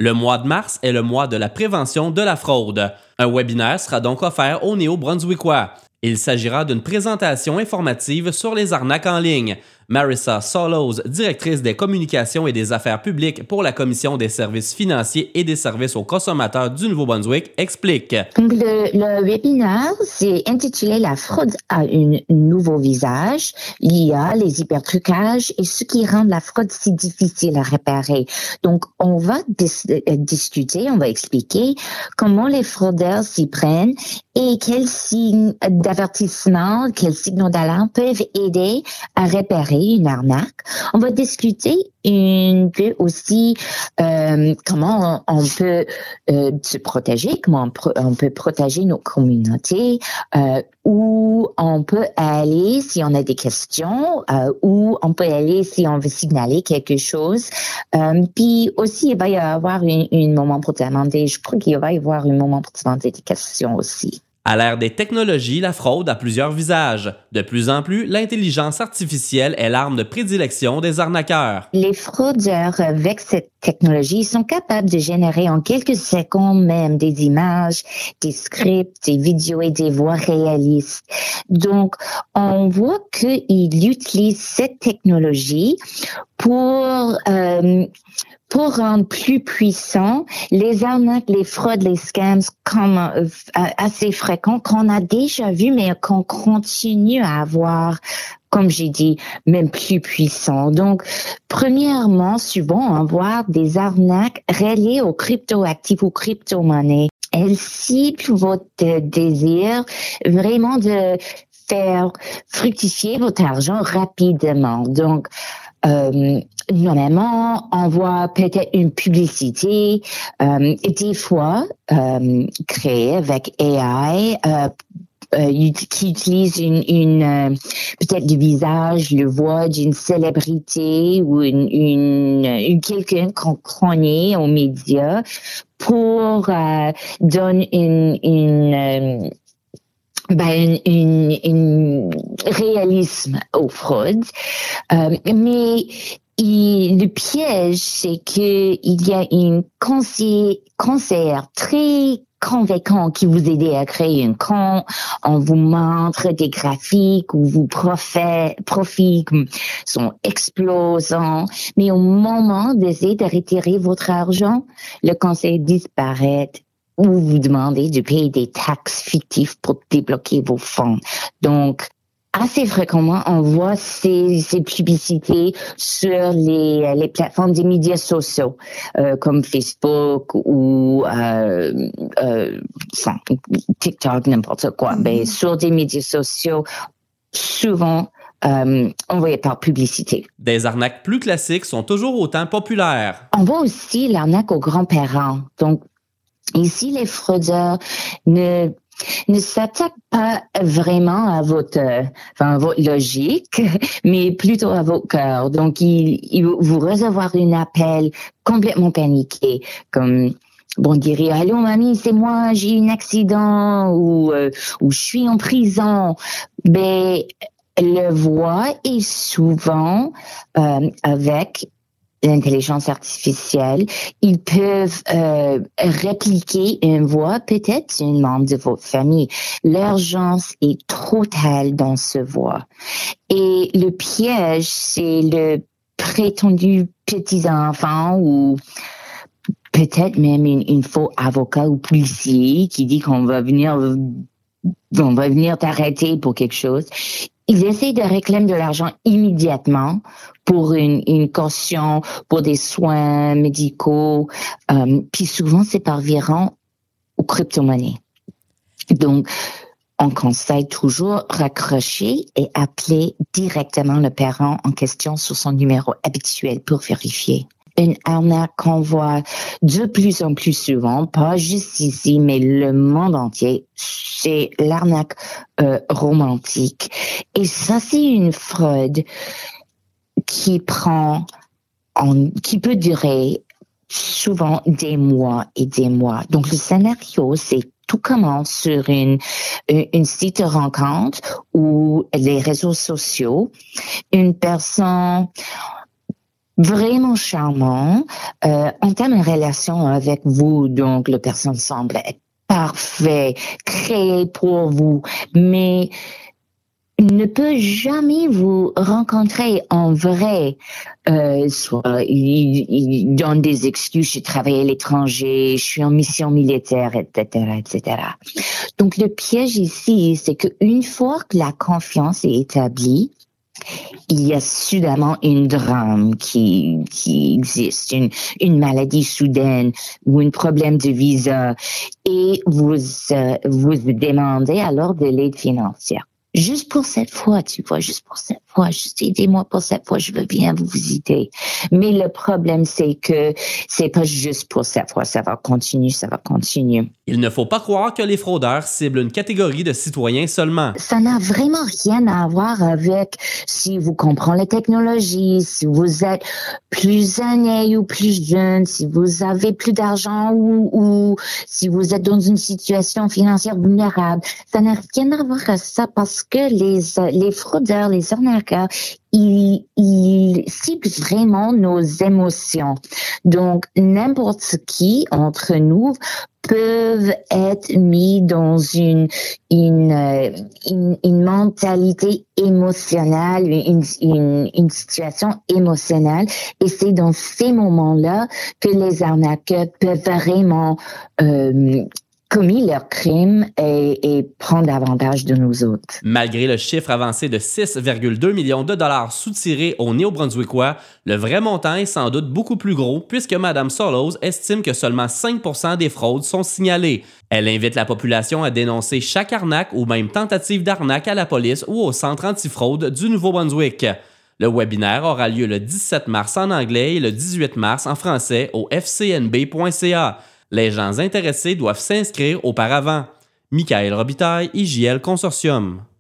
Le mois de mars est le mois de la prévention de la fraude. Un webinaire sera donc offert aux Néo-Brunswickois. Il s'agira d'une présentation informative sur les arnaques en ligne. Marissa Solos, directrice des communications et des affaires publiques pour la Commission des services financiers et des services aux consommateurs du Nouveau-Brunswick, explique. Donc, le webinaire, c'est intitulé « La fraude a un nouveau visage, l'IA, les hypertrucages et ce qui rend la fraude si difficile à réparer ». Donc, on va discuter, on va expliquer comment les fraudeurs s'y prennent et quels signes d'avertissement, quels signaux d'alarme peuvent aider à réparer une arnaque. On va discuter un peu aussi comment on peut se protéger, comment on peut protéger nos communautés, où on peut aller si on a des questions, où on peut aller si on veut signaler quelque chose. Puis aussi, il va y avoir un moment pour demander, je crois qu'il va y avoir un moment pour demander des questions aussi. À l'ère des technologies, la fraude a plusieurs visages. De plus en plus, l'intelligence artificielle est l'arme de prédilection des arnaqueurs. Les fraudeurs, avec cette technologie, sont capables de générer en quelques secondes même des images, des scripts, des vidéos et des voix réalistes. Donc, on voit qu'ils utilisent cette technologie pour rendre plus puissants les arnaques, les fraudes, les scams comme assez fréquents qu'on a déjà vu, mais qu'on continue à avoir, comme j'ai dit, même plus puissants. Donc, premièrement, souvent, on voit des arnaques reliées aux cryptoactifs ou crypto-monnaies. Elles ciblent votre désir vraiment de faire fructifier votre argent rapidement. Donc, normalement, on voit peut-être une publicité, des fois créée avec AI, qui utilise une peut-être le visage, le voix d'une célébrité ou une quelqu'un qu'on connaît aux médias pour donner une réalisme aux fraudes. Mais le piège, c'est que il y a une conseillère très convaincant qui vous aide à créer un compte. On vous montre des graphiques où vos profits sont explosants. Mais au moment d'essayer de retirer votre argent, le conseil disparaît ou vous demandez de payer des taxes fictives pour débloquer vos fonds. Donc, assez fréquemment, on voit ces publicités sur les plateformes des médias sociaux, comme Facebook ou TikTok, n'importe quoi. Ben, sur des médias sociaux, souvent, envoyés par publicité. Des arnaques plus classiques sont toujours autant populaires. On voit aussi l'arnaque aux grands-parents. Donc, ici, les fraudeurs ne s'attaquent pas vraiment à votre logique, mais plutôt à votre cœur. Donc, ils vous recevoir un appel complètement paniqué, comme bon, dirait, allô mamie, c'est moi, j'ai eu un accident ou je suis en prison. Ben, le voix est souvent avec l'intelligence artificielle. Ils peuvent répliquer une voix, peut-être une membre de votre famille. L'urgence est totale dans ce voix. Et le piège, c'est le prétendu petit enfant ou peut-être même une faux avocat ou policier qui dit qu'on va venir t'arrêter pour quelque chose. Ils essaient de réclamer de l'argent immédiatement pour une caution, pour des soins médicaux. Puis souvent, c'est par virant aux crypto-monnaies. Donc, on conseille toujours raccrocher et appeler directement le parent en question sur son numéro habituel pour vérifier. Une arnaque qu'on voit de plus en plus souvent, pas juste ici, mais le monde entier, c'est l'arnaque romantique. Et ça, c'est une fraude qui peut durer souvent des mois et des mois. Donc, le scénario, c'est tout commence sur une site de rencontre ou les réseaux sociaux. Une personne vraiment charmant, entame une relation avec vous, donc la personne semble être parfait, créé pour vous, mais ne peut jamais vous rencontrer en vrai. Soit il donne des excuses, je travaille à l'étranger, je suis en mission militaire, etc., etc. Donc le piège ici, c'est qu'une fois que la confiance est établie, il y a soudainement un drame qui existe, une maladie soudaine ou un problème de visa, et vous demandez alors de l'aide financière. Juste pour cette fois, tu vois, juste aidez-moi pour cette fois, je veux bien vous visiter. Mais le problème, c'est que c'est pas juste pour cette fois, ça va continuer. Il ne faut pas croire que les fraudeurs ciblent une catégorie de citoyens seulement. Ça n'a vraiment rien à voir avec si vous comprenez la technologie, si vous êtes plus âgé ou plus jeune, si vous avez plus d'argent ou si vous êtes dans une situation financière vulnérable. Ça n'a rien à voir avec ça parce que les fraudeurs, les arnaqueurs, ils ciblent vraiment nos émotions. Donc, n'importe qui entre nous peuvent être mis dans une mentalité émotionnelle, une situation émotionnelle. Et c'est dans ces moments-là que les arnaqueurs peuvent vraiment commis leur crime et prendre avantage de nous autres. Malgré le chiffre avancé de 6,2 millions de dollars soutirés aux Néo-Brunswickois, le vrai montant est sans doute beaucoup plus gros puisque Mme Solos estime que seulement 5% des fraudes sont signalées. Elle invite la population à dénoncer chaque arnaque ou même tentative d'arnaque à la police ou au centre antifraude du Nouveau-Brunswick. Le webinaire aura lieu le 17 mars en anglais et le 18 mars en français au fcnb.ca. Les gens intéressés doivent s'inscrire auparavant. Michael Robitaille, IJL Consortium.